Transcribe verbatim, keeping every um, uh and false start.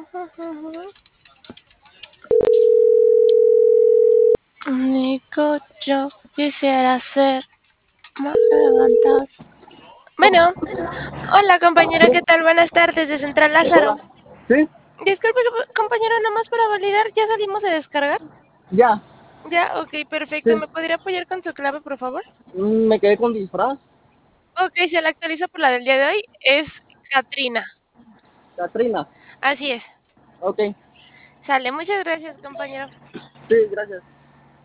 Nico, yo quisiera ser más levantado. Bueno, hola compañero, ¿qué tal? Buenas tardes de Central Lázaro. Hola. ¿Sí? Disculpe, compañero, nomás para validar, ¿ya salimos a descargar? Ya. Ya, ok, perfecto. Sí. ¿Me podría apoyar con su clave, por favor? Mm, Me quedé con disfraz. Ok, se la actualiza por la del día de hoy. Es Katrina. Catrina. Así es. Ok. Sale, muchas gracias, compañero. Sí, gracias.